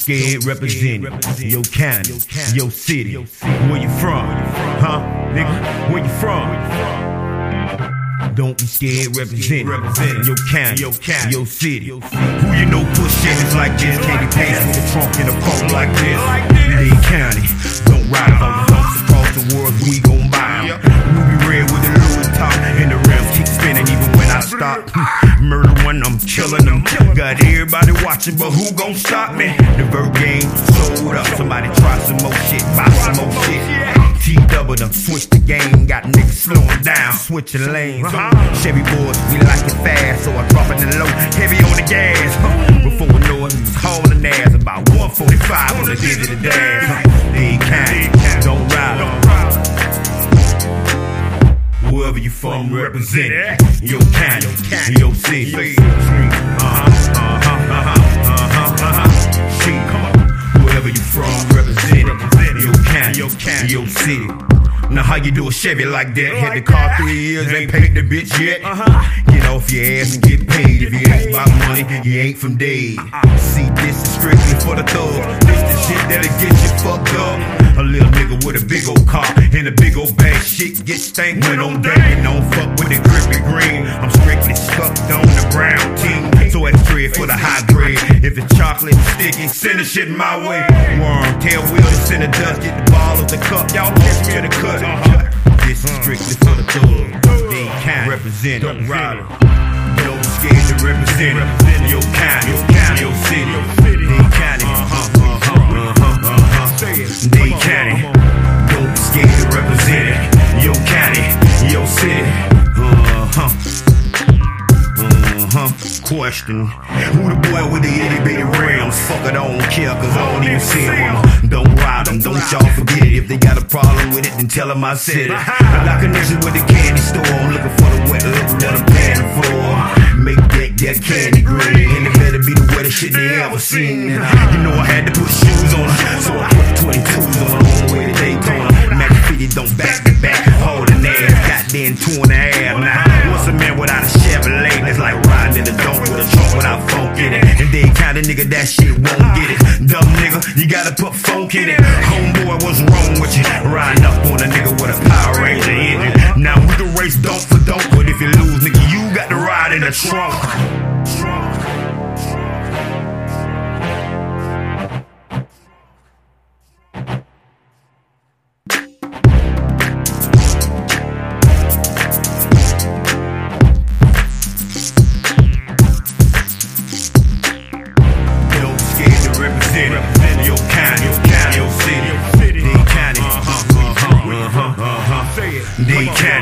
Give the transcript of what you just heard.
scared representing your county, your city. Where you from? Huh? Nigga, where you from? Don't be scared representing your county, your city. Who you know push shit like this? Candy paste with a trunk in a phone like this. Lee County, don't ride on the bumps across the world, we gon' buy 'em. Ruby red with the Louis top and the rims keep spinning even when I stop. Murder one, I'm killing them. Got everybody watching, but who gon' stop me? The Bird game sold up. Somebody try some more shit, buy some more shit. T-double them, switch the game. Got niggas slowing down, switching lanes. Chevy boys, we like it fast, so I drop it in low, heavy on the gas. Before we know it, we was hauling ass. About 145 on the digital dash. Lee County, don't ride 'em. Wherever you from, represent it. Your county, your city. Wherever you from, represent it. Your county, your city. Now how you do a Chevy like that? Had the car 3 years, ain't paid the bitch yet. Get off your ass and get paid. If you ain't about money, you ain't from Dade. See, this is strictly for the thugs. This the shit that'll get you fucked up. A little nigga with a big old car and a big old bag, shit get stank when I'm done. Don't fuck with the grippy green. I'm strictly stuck on the brown team. So extra for the high grade. If it's chocolate and sticky, send the shit my way. Worm, tail wheel, it's in the dust. Get the ball of the cup, y'all catch me in the cut. This is strictly for the thug. They can't represent them. Don't be scared to represent your county, your city. They county, they county. Don't be scared to represent your county, your city. Question, who the boy with the itty bitty rims? Fuck it, I don't care, cause I don't even see them. Don't ride them, don't y'all forget it. If they got a problem with it, then tell them I said it. I got connections with the candy store. I'm looking for the wet lips that I'm paying for. Make that candy green, and it better be the wettest shit they ever seen. You know I had to put shoes on her, so I put 22s on her on the way to Daytona. Mac 50 don't back to back, holding ass, goddamn 2.5. Now, what's a man without a Chevrolet? It's like riding in the dome with a trunk without funk in it. And they kind of nigga that shit won't get it. Dumb nigga, you gotta put funk in it. Homeboy, what's wrong with you? Riding up on a nigga with a Power Ranger engine. Now we can race dope for dope, but if you lose, nigga, you got to ride in the trunk. Represent your county, your city, Dade County, Dade County.